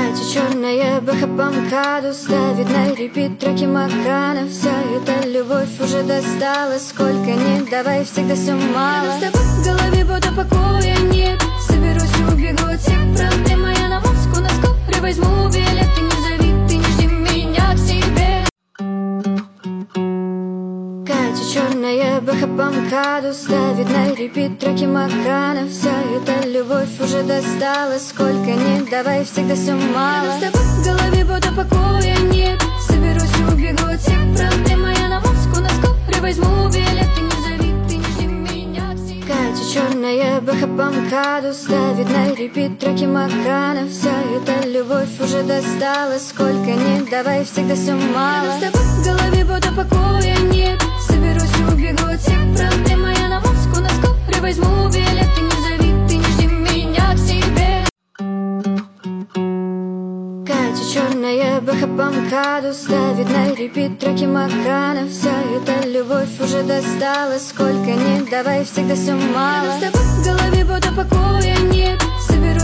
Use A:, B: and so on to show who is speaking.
A: Катя черная бэха по МКАДу ставит на репит треки Макана. Вся эта любовь уже достала, сколько ни давай, всегда все мало. С тобой в голове будто покоя нет. Соберусь и убегу от всех проблем. А я на Москву на скорой возьму билет. Ты не зови, ты не жди меня к себе. Катя черная бэха по МКАДу ставит на репит треки Макана. Вся эта любовь уже достала, сколько ни давай, всегда все мало. С тобой в голове будто покоя нет. Соберусь и убегу от всех проблем. А я на Москву на скорой возьму билет. Ты не зови, ты не жди меня к себе. Катя черная бэха по МКАДу ставит на репит треки Макана. Вся эта любовь уже достала, сколько ни давай, всегда все мало. С тобой в голове будто покоя нет. Соберусь и убегу от всех проблем. А я на Москву на скорой возьму билет. Ты не зови, ты не жди меня к себе. Катя черная бэха по МКАДу ставит на репит треки Макана. Вся эта любовь уже достала, сколько ни давай, всегда все мало. С тобой в голове будто покоя нет. Соберусь